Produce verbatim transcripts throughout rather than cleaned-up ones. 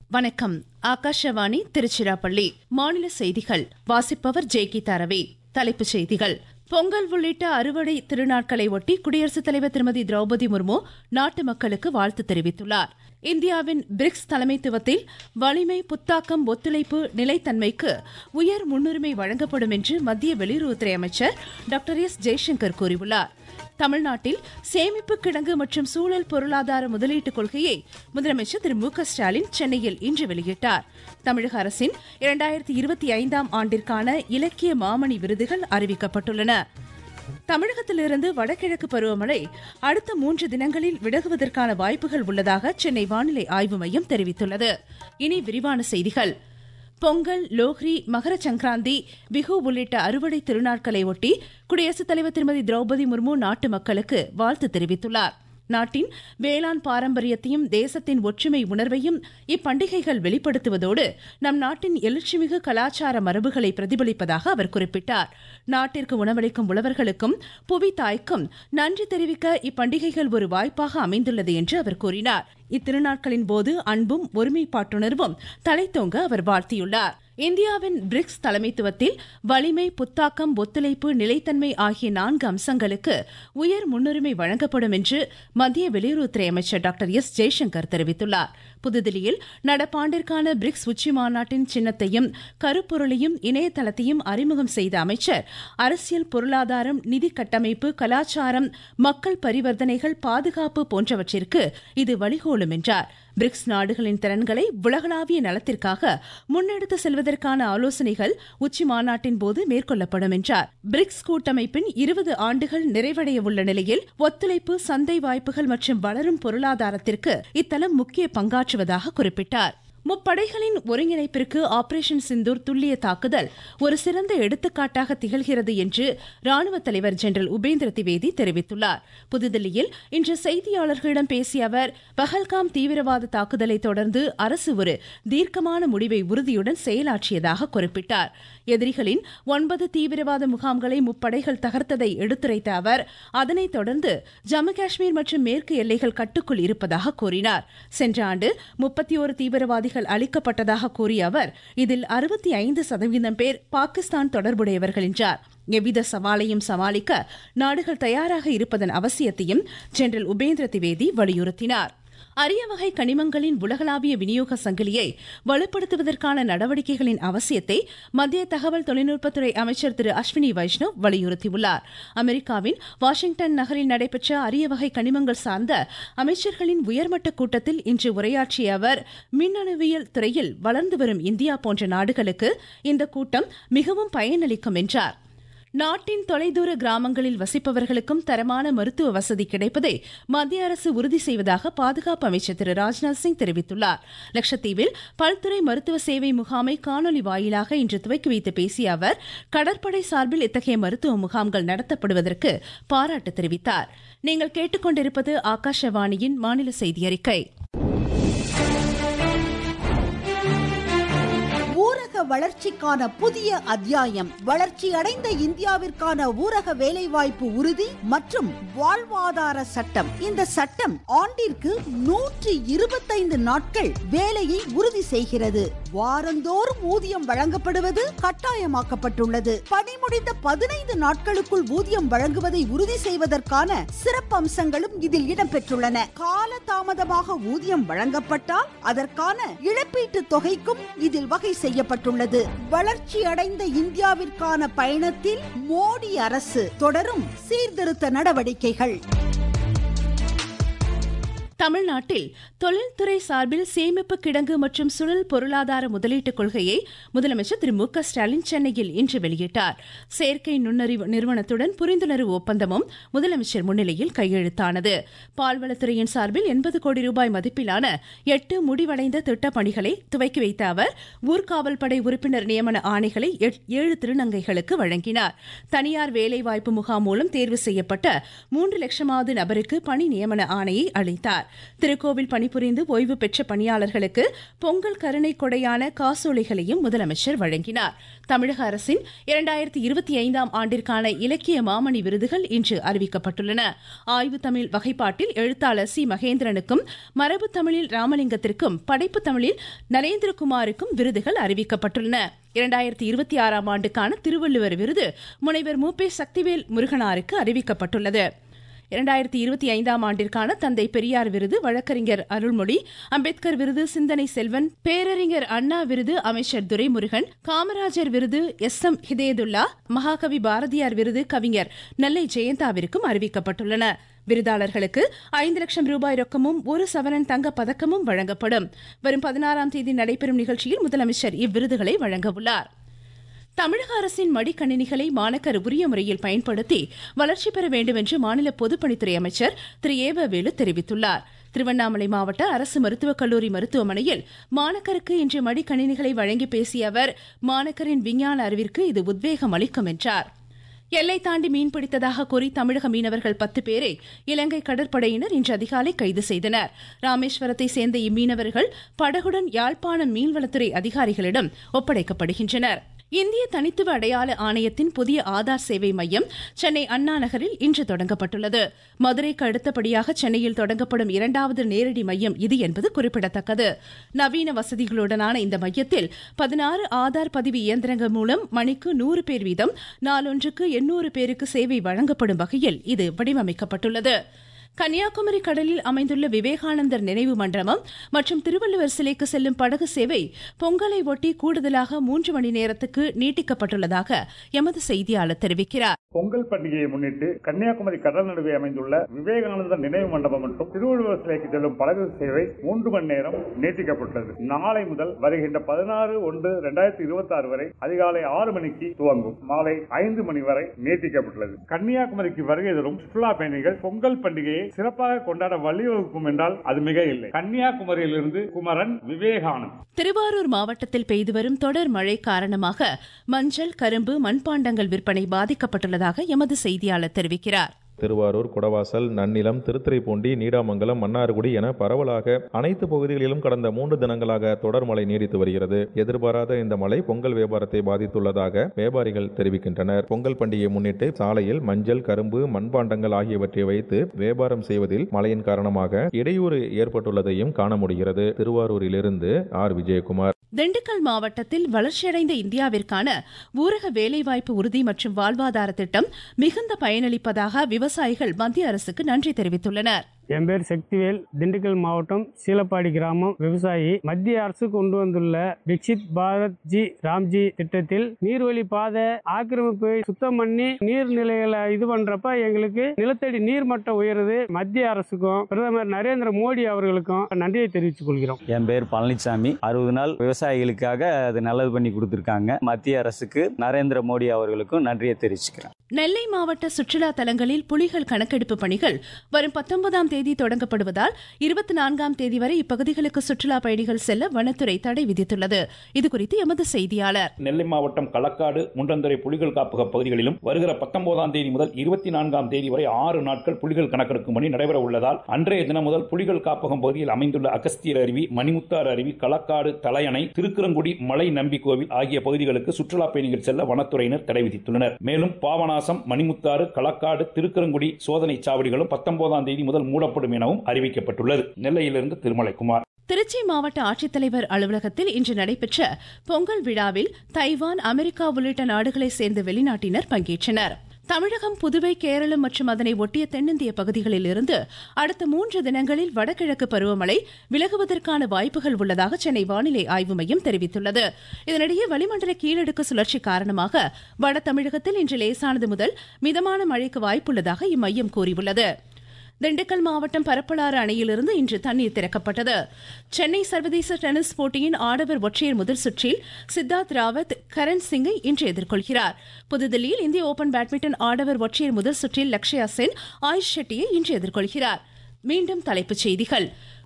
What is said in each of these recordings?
வணக்கம். ஆகாஷவாணி திருச்சிராப்பள்ளி. மாநில செய்திகள் வாசிப்பவர் ஜெய்கீதா ரவி. தலைப்புச் செய்திகள். பொங்கல் உள்ளிட்ட அறுவடை திருநாட்களை ஒட்டி குடியரசுத் தலைவர் திருமதி திரௌபதி முர்மு நாட்டு மக்களுக்கு வாழ்த்து தெரிவித்துள்ளார். இந்தியாவின் பிரிக்ஸ் தலைமைத்துவத்தில் வலிமை, புத்தாக்கம், ஒத்துழைப்பு, நிலைத்தன்மைக்கு உயர் முன்னுரிமை வழங்கப்படும் என்று மத்திய வெளியுறவுத்துறை அமைச்சர் டாக்டர் எஸ் ஜெய்சங்கர் கூறியுள்ளார். தமிழ்நாட்டில் சேமிப்பு கிடங்கு மற்றும் சூழல் பொருளாதார முதலீட்டுக் கொள்கையை முதலமைச்சர் திரு மு க ஸ்டாலின் சென்னையில் இன்று வெளியிட்டார். தமிழக அரசின் இரண்டாயிரத்தி இருபத்தி ஐந்தாம் ஆண்டிற்கான இலக்கிய மாமணி விருதுகள் அறிவிக்கப்பட்டுள்ளன. தமிழகத்திலிருந்து வடகிழக்கு பருவமழை அடுத்த மூன்று தினங்களில் விலகுவதற்கான வாய்ப்புகள் உள்ளதாக சென்னை வானிலை ஆய்வு மையம் தெரிவித்துள்ளது. இனி விரிவான செய்திகள். பொங்கல், லோஹ்ரி, மகர சங்கராந்தி, பிஹு உள்ளிட்ட அறுவடை திருநாட்களை ஒட்டி குடியரசுத் தலைவர் திருமதி திரௌபதி முர்மு நாட்டு மக்களுக்கு வாழ்த்து தெரிவித்துள்ளார். நாட்டின் வேளாண் பாரம்பரியத்தையும் தேசத்தின் ஒற்றுமை உணர்வையும் இப்பண்டிகைகள் வெளிப்படுத்துவதோடு நம் நாட்டின் எழுச்சிமிகு கலாச்சார மரபுகளை பிரதிபலிப்பதாக அவர் குறிப்பிட்டார். நாட்டிற்கு உணவளிக்கும் உழவர்களுக்கும் புவி தாய்க்கும் நன்றி தெரிவிக்க இப்பண்டிகைகள் ஒரு வாய்ப்பாக அமைந்துள்ளது என்று அவர் கூறினார். இத்திருநாட்களின் போது அன்பும் ஒருமைப்பாட்டுணர்வும் தலைத்தோங்க அவர் வாழ்த்தியுள்ளார். இந்தியாவின் பிரிக்ஸ் தலைமைத்துவத்தில் வலிமை, புத்தாக்கம், ஒத்துழைப்பு, நிலைத்தன்மை ஆகிய நான்கு அம்சங்களுக்கு உயர் முன்னுரிமை வழங்கப்படும் என்று மத்திய வெளியுறவுத்துறை அமைச்சர் டாக்டர் எஸ் ஜெய்சங்கர் தெரிவித்துள்ளார். புதுதில்லியில் நடப்பாண்டிற்கான பிரிக்ஸ் உச்சி மாநாட்டின் சின்னத்தையும் கருப்பொருளையும் இணையதளத்தையும் அறிமுகம் செய்த அமைச்சர் அரசியல், பொருளாதாரம், நிதி கட்டமைப்பு, கலாச்சாரம், மக்கள் பரிவர்த்தனைகள், பாதுகாப்பு போன்றவற்றிற்கு இது வழிகோலும் என்றார். பிரிக்ஸ் நாடுகளின் திறன்களை உலகளாவிய நலத்திற்காக முன்னெடுத்து செல்வதற்கான ஆலோசனைகள் உச்சி மாநாட்டின் போது மேற்கொள்ளப்படும் என்றார். பிரிக்ஸ் கூட்டமைப்பின் இருபது ஆண்டுகள் நிறைவடைய உள்ள நிலையில் ஒத்துழைப்பு, சந்தை வாய்ப்புகள் மற்றும் வளரும் பொருளாதாரத்திற்கு இத்தலம் முக்கிய பங்காற்றுவதாக குறிப்பிட்டார். முப்படைகளின் ஒருங்கிணைப்பிற்கு ஆபரேஷன் சிந்தூர் துல்லிய தாக்குதல் ஒரு சிறந்த எடுத்துக்காட்டாக திகழ்கிறது என்று ராணுவ தலைவர் ஜெனரல் உபேந்திர திவேதி தெரிவித்துள்ளார். புதுதில்லியில் இன்று செய்தியாளர்களிடம் பேசிய அவர், பஹல்காம் தீவிரவாத தாக்குதலை தொடர்ந்து அரசு ஒரு தீர்க்கமான முடிவை உறுதியுடன் செயலாற்றியதாக குறிப்பிட்டார். எதிரிகளின் ஒன்பது தீவிரவாத முகாம்களை முப்படைகள் தகர்த்ததை எடுத்துரைத்த அவர், அதனைத் தொடர்ந்து ஜம்மு காஷ்மீர் மற்றும் மேற்கு எல்லைகள் கட்டுக்குள் இருப்பதாக கூறினார். சென்ற ஆண்டு முப்பத்தி ஒரு தீவிரவாதிகள் அளிக்கப்பட்டதாக கூறிய அவர், இதில் அறுபத்தி ஐந்து சதவீதம் பேர் பாகிஸ்தான் தொடர்புடையவர்கள் என்றார். எவ்வித சவாலையும் சமாளிக்க நாடுகள் தயாராக இருப்பதன் அவசியத்தையும் ஜெனரல் உபேந்திர திவேதி வலியுறுத்தினார். அரிய வகை கனிமங்களின் உலகளாவிய விநியோக சங்கிலியை வலுப்படுத்துவதற்கான நடவடிக்கைகளின் அவசியத்தை மத்திய தகவல் தொழில்நுட்பத்துறை அமைச்சர் திரு அஸ்வினி வைஷ்ணவ் வலியுறுத்தியுள்ளார். அமெரிக்காவின் வாஷிங்டன் நகரில் நடைபெற்ற அரிய வகை கனிமங்கள் சார்ந்த அமைச்சர்களின் உயர்மட்ட கூட்டத்தில் இன்று உரையாற்றிய அவர், மின்னணுவியல் துறையில் வளர்ந்து வரும் இந்தியா போன்ற நாடுகளுக்கு இந்த கூட்டம் மிகவும் பயனளிக்கும் என்றார். நாட்டின் தொலைதூர கிராமங்களில் வசிப்பவர்களுக்கும் தரமான மருத்துவ வசதி கிடைப்பதை மத்திய அரசு உறுதி செய்வதாக பாதுகாப்பு அமைச்சர் திரு ராஜ்நாத் சிங் தெரிவித்துள்ளார். லட்சத்தீவில் பல்துறை மருத்துவ சேவை முகாமை காணொலி வாயிலாக இன்று துவக்கி வைத்து பேசிய அவர், கடற்படை சார்பில் இத்தகைய மருத்துவ முகாம்கள் நடத்தப்படுவதற்கு பாராட்டு தெரிவித்தார். நீங்கள் கேட்டுக்கொண்டிருப்பது ஆகாஷவாணியின் மாநில செய்தி அறிக்கை. வளர்ச்சிக்கான புதிய அத்தியாயம். வளர்ச்சி அடைந்த இந்தியாவிற்கான ஊரக வேலைவாய்ப்பு உறுதி மற்றும் வாழ்வாதார சட்டம். இந்த சட்டம் ஆண்டிற்கு நூற்றி இருபத்தைந்து நாட்கள் வேலையை உறுதி செய்கிறது. வாரந்தோறும் ஊதியம் வழங்கப்படுவது கட்டாயமாக்கப்பட்டுள்ளது. பணி முடிந்த பதினைந்து நாட்களுக்குள் ஊதியம் வழங்குவதை உறுதி செய்வதற்கான சிறப்பு அம்சங்களும் இதில் இடம்பெற்றுள்ளன. கால தாமதமாக ஊதியம் வழங்கப்பட்டால் அதற்கான இழப்பீட்டு தொகைக்கும் இதில் வகை செய்யப்பட்டுள்ளது. வளர்ச்சி அடைந்த இந்தியாவிற்கான பயணத்தில் மோடி அரசு தொடரும் சீர்திருத்த நடவடிக்கைகள். தமிழ்நாட்டில் தொழில்துறை சார்பில் சேமிப்பு கிடங்கு மற்றும் சுழல் பொருளாதார முதலீட்டுக் கொள்கையை முதலமைச்சர் திரு மு க ஸ்டாலின் சென்னையில் இன்று வெளியிட்டார். செயற்கை நுண்ணறிவு நிறுவனத்துடன் புரிந்துணர்வு ஒப்பந்தமும் முதலமைச்சர் முன்னிலையில் கையெழுத்தானது. பால்வளத்துறையின் சார்பில் எண்பது கோடி ரூபாய் மதிப்பிலான எட்டு முடிவடைந்த திட்டப் பணிகளை துவக்கி வைத்த அவர், ஊர்காவல் படை உறுப்பினர் நியமன ஆணைகளை ஏழு திருநங்கைகளுக்கு வழங்கினார். தனியார் வேலைவாய்ப்பு முகாம் மூலம் தேர்வு செய்யப்பட்ட மூன்று லட்சமாவது நபருக்கு பணி நியமன ஆணையை அளித்தார். திருக்கோவில் பணிபுரிந்து ஓய்வு பெற்ற பணியாளர்களுக்கு பொங்கல் கருணை கொடையான காசோலைகளையும் முதலமைச்சர் வழங்கினார். தமிழக அரசின் இரண்டாயிரத்தி இருபத்தி ஐந்தாம் ஆண்டிற்கான இலக்கிய மாமணி விருதுகள் இன்று அறிவிக்கப்பட்டுள்ளன. ஆய்வு தமிழ் வகைப்பாட்டில் எழுத்தாளர் சி மகேந்திரனுக்கும், மரபு தமிழில் ராமலிங்கத்திற்கும், படைப்பு தமிழில் நரேந்திரகுமாருக்கும் விருதுகள் அறிவிக்கப்பட்டுள்ளன. இரண்டாயிரத்தி இருபத்தி ஆறாம் ஆண்டுக்கான திருவள்ளுவர் விருது முனைவர் மூப்பே சக்திவேல் முருகனாருக்கு அறிவிக்கப்பட்டுள்ளது. இரண்டாயிரத்தி இருபத்தி ஐந்தாம் ஆண்டிற்கான தந்தை பெரியார் விருது வழக்கறிஞர் அருள்மொழி, அம்பேத்கர் விருது சிந்தனை செல்வன், பேரறிஞர் அண்ணா விருது அமைச்சர் துரைமுருகன், காமராஜர் விருது எஸ் எம் ஹிதேதுல்லா, மகாகவி பாரதியார் விருது கவிஞர் நெல்லை ஜெயந்தாவிற்கும் அறிவிக்கப்பட்டுள்ளன. விருதாளர்களுக்கு ஐந்து லட்சம் ரூபாய் ரொக்கமும் ஒரு சவரன் தங்க பதக்கமும் வழங்கப்படும். வரும் பதினாறாம் தேதி நடைபெறும் நிகழ்ச்சியில் முதலமைச்சர் இவ்விருதுகளை வழங்க உள்ளார். தமிழக அரசின் மடிக்கணினிகளை மாணக்கர் உரிய முறையில் பயன்படுத்தி வளர்ச்சி பெற வேண்டும் என்று மாநில பொதுப்பணித்துறை அமைச்சர் திரு ஏவ வேலு தெரிவித்துள்ளார். திருவண்ணாமலை மாவட்ட அரசு மருத்துவக் கல்லூரி மருத்துவமனையில் மாணக்கருக்கு இன்று மடிக்கணினிகளை வழங்கி பேசிய அவர், மாணக்கரின் விஞ்ஞான அறிவிற்கு இது உத்வேகம் அளிக்கும் என்றார். எல்லை தாண்டி மீன்பிடித்ததாக கூறி தமிழக மீனவர்கள் பத்து பேரை இலங்கை கடற்படையினர் இன்று அதிகாலை கைது செய்தனர். ராமேஸ்வரத்தை சேர்ந்த இம்மீனவர்கள் படகுடன் யாழ்ப்பாணம் மீன்வளத்துறை அதிகாரிகளிடம் ஒப்படைக்கப்படுகின்றனர். இந்திய தனித்துவ அடையாள ஆணையத்தின் புதிய ஆதார் சேவை மையம் சென்னை அண்ணா நகரில் இன்று தொடங்கப்பட்டுள்ளது. மதுரைக்கு அடுத்தபடியாக சென்னையில் தொடங்கப்படும் இரண்டாவது நேரடி மையம் இது என்பது குறிப்பிடத்தக்கது. நவீன வசதிகளுடனான இந்த மையத்தில் பதினாறு ஆதார் பதிவு இயந்திரங்கள் மூலம் மணிக்கு நூறு பேர் வீதம் நாளொன்றுக்கு எண்ணூறு பேருக்கு சேவை வழங்கப்படும் வகையில் இது வடிவமைக்கப்பட்டுள்ளது. கன்னியாகுமரி கடலில் அமைந்துள்ள விவேகானந்தர் நினைவு மண்டபம் மற்றும் திருவள்ளுவர் சிலைக்கு செல்லும் படகு சேவை பொங்கலை ஒட்டி கூடுதலாக மூன்று மணி நேரத்துக்கு நீட்டிக்கப்பட்டுள்ளதாக எமது செய்தியாளர் தெரிவிக்கிறார். பொங்கல் பண்டிகையை முன்னிட்டு கன்னியாகுமரி கடல் நடுவே அமைந்துள்ள விவேகானந்தர் நினைவு மண்டபம் மற்றும் திருவள்ளுவர் சிலைக்கு செல்லும் படகு சேவை மூன்று மணி நேரம் நீட்டிக்கப்பட்டது. நாளை முதல் வருகின்ற பதினாறு ஒன்று இரண்டாயிரத்தி இருபத்தி ஆறு வரை அதிகாலை ஆறு மணிக்கு துவங்கும். மாலை ஐந்து மணி வரை நீட்டிக்கப்பட்டுள்ளது. கன்னியாகுமரிக்கு வருகை தரும் சுற்றுலா பயணிகள் பொங்கல் பண்டிகையை சிறப்பாக கொண்டாட வழிவகுக்கும் என்றால் அது மிக இல்லை. கன்னியாகுமரியிலிருந்து குமரன், விவேகானந்த். திருவாரூர் மாவட்டத்தில் பெய்து வரும் தொடர் மழை காரணமாக மஞ்சள், கரும்பு, மண்பாண்டங்கள் விற்பனை பாதிக்கப்பட்டுள்ளதாக எமது செய்தியாளர் தெரிவிக்கிறார். திருவாரூர், குடவாசல், நன்னிலம், திருத்துறைப்பூண்டி, நீடாமங்கலம், மன்னார்குடி என பரவலாக அனைத்து பகுதிகளிலும் கடந்த மூன்று தினங்களாக தொடர் மழை நீடித்து வருகிறது. எதிர்பாராத இந்த மழை பொங்கல் வியாபாரத்தை பாதித்துள்ளதாக வியாபாரிகள் தெரிவிக்கின்றனர். பொங்கல் பண்டிகையை முன்னிட்டு சாலையில் மஞ்சள், கரும்பு, மண்பாண்டங்கள் ஆகியவற்றை வைத்து வியாபாரம் செய்வதில் மழையின் காரணமாக இடையூறு ஏற்பட்டுள்ளதையும் காண முடிகிறது. திருவாரூரிலிருந்து ஆர் விஜயகுமார். திண்டுக்கல் மாவட்டத்தில் வளர்ச்சியடைந்த இந்தியாவிற்கான ஊரக வேலைவாய்ப்பு உறுதி மற்றும் வாழ்வாதார திட்டம் மிகுந்த பயனளிப்பதாக விவசாயிகள் மத்திய அரசுக்கு நன்றி தெரிவித்துள்ளனர். என் பேர் சக்திவேல், திண்டுக்கல் மாவட்டம் சீலப்பாடி கிராமம் விவசாயி. மத்திய அரசு கொண்டு வந்துள்ள விக்சித் பாரத் ஜி ராம்ஜி திட்டத்தில் நீர்வழி பாதை ஆக்கிரமிப்பு சுத்தம் பண்ணி நீர்நிலைகளை இது பண்றப்ப எங்களுக்கு நிலத்தடி நீர் மட்டம் உயருது. மத்திய அரசுக்கும் பிரதமர் நரேந்திர மோடி அவர்களுக்கும் நன்றியை தெரிவித்துக் கொள்கிறோம். என் பேர் பழனிசாமி. அறுபது நாள் விவசாயிகளுக்காக அது நல்லது பண்ணி கொடுத்திருக்காங்க. மத்திய அரசுக்கு நரேந்திர மோடி அவர்களுக்கும் நன்றியை தெரிவிச்சுக்கிறேன். நெல்லை மாவட்ட சுற்றுலா தலங்களில் புலிகள் கணக்கெடுப்பு பணிகள் வரும் பத்தொன்பதாம் தேதி தொடங்கப்படுவதால் இருபத்தி நான்காம் தேதி வரை இப்பகுதிகளுக்கு சுற்றுலா பயணிகள் செல்ல வனத்துறை தடை விதித்துள்ளது. இதுகுறித்து எமது செய்தியாளர். நெல்லை மாவட்டம் களக்காடு, முண்டந்துறை புலிகள் காப்பக பகுதிகளிலும் வருகிற பத்தொன்பதாம் தேதி முதல் இருபத்தி நான்காம் தேதி வரை ஆறு நாட்கள் புலிகள் கணக்கெடுக்கும் பணி நடைபெற உள்ளதால் அன்றைய தினம் முதல் புலிகள் காப்பகம் பகுதியில் அமைந்துள்ள அகஸ்தியர் அருவி, மணிமுத்தாறு அருவி, களக்காடு தலையணை, திருக்குறங்குடி மலை நம்பி கோவில் ஆகிய பகுதிகளுக்கு சுற்றுலா பயணிகள் செல்ல வனத்துறையினர் தடை விதித்துள்ளனர். மேலும் பாவனாசம், மணிமுத்தாறு, களக்காடு, திருக்குறங்குடி சோதனை சாவடிகளும் பத்தொன்பதாம் தேதி முதல் மூடப்படும் எனவும் அறிவிக்கப்பட்டுள்ளது. நெல்லையிலிருந்து திருமலைக்குமார். திருச்சி மாவட்ட ஆட்சித்தலைவர் அலுவலகத்தில் இன்று நடைபெற்ற பொங்கல் விழாவில் தைவான், அமெரிக்கா உள்ளிட்ட நாடுகளைச் சேர்ந்த வெளிநாட்டினர் பங்கேற்றனர். தமிழகம், புதுவை, கேரளம் மற்றும் அதனை ஒட்டிய தென்னிந்திய பகுதிகளில் இருந்து அடுத்த மூன்று தினங்களில் வடகிழக்கு பருவமழை விலகுவதற்கான வாய்ப்புகள் உள்ளதாக சென்னை வானிலை ஆய்வு மையம் தெரிவித்துள்ளது. இதனிடையே வளிமண்டல கீழடுக்கு சுழற்சி காரணமாக வட தமிழகத்தில் இன்று லேசானது முதல் மிதமான மழைக்கு வாய்ப்புள்ளதாக இம்மையம் கூறியுள்ளது. திண்டுக்கல் மாவட்டம் பரப்பலாறு அணையிலிருந்து இன்று தண்ணீர் திறக்கப்பட்டது. சென்னை சர்வதேச டென்னிஸ் போட்டியின் ஆடவர் ஒற்றையர் முதல் சுற்றில் சித்தார்த் ராவத் கரண் சிங்கை இன்று எதிர்கொள்கிறார். புதுதில்லியில் இந்திய ஓபன் பேட்மிண்டன் ஆடவர் ஒற்றையர் முதல் சுற்றில் லக்ஷயா சென் ஆயுஷ் ஷெட்டியை இன்று எதிர்கொள்கிறார். மீண்டும் தலைப்புச் செய்திகள்.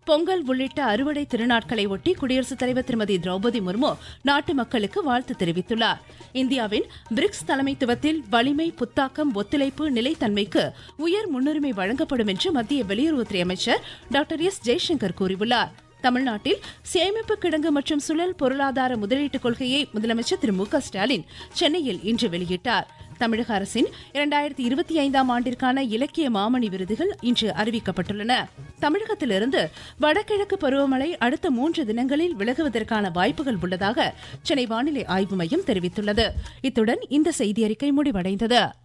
பொங்கல் உள்ளிட்ட அறுவடை திருநாட்களை ஒட்டி குடியரசுத் தலைவர் திருமதி திரௌபதி முர்மு நாட்டு மக்களுக்கு வாழ்த்து தெரிவித்துள்ளார். இந்தியாவின் பிரிக்ஸ் தலைமைத்துவத்தில் வலிமை, புத்தாக்கம், ஒத்துழைப்பு, நிலைத்தன்மைக்கு உயர் முன்னுரிமை வழங்கப்படும் என்று மத்திய வெளியுறவுத்துறை அமைச்சர் டாக்டர் எஸ் ஜெய்சங்கர் கூறியுள்ளார். தமிழ்நாட்டில் சேமிப்பு கிடங்கு மற்றும் சுழல் பொருளாதார முதலீட்டுக் கொள்கையை முதலமைச்சர் திரு மு க ஸ்டாலின் சென்னையில் இன்று வெளியிட்டார். தமிழக அரசின் இரண்டாயிரத்தி இருபத்தி ஐந்தாம் ஆண்டிற்கான இலக்கிய மாமணி விருதுகள் இன்று அறிவிக்கப்பட்டுள்ளன. தமிழகத்திலிருந்து வடகிழக்கு பருவமழை அடுத்த மூன்று தினங்களில் விலகுவதற்கான வாய்ப்புகள் உள்ளதாக சென்னை வானிலை ஆய்வு மையம் தெரிவித்துள்ளது. இத்துடன் இந்த செய்தியறிக்கை முடிவடைந்தது.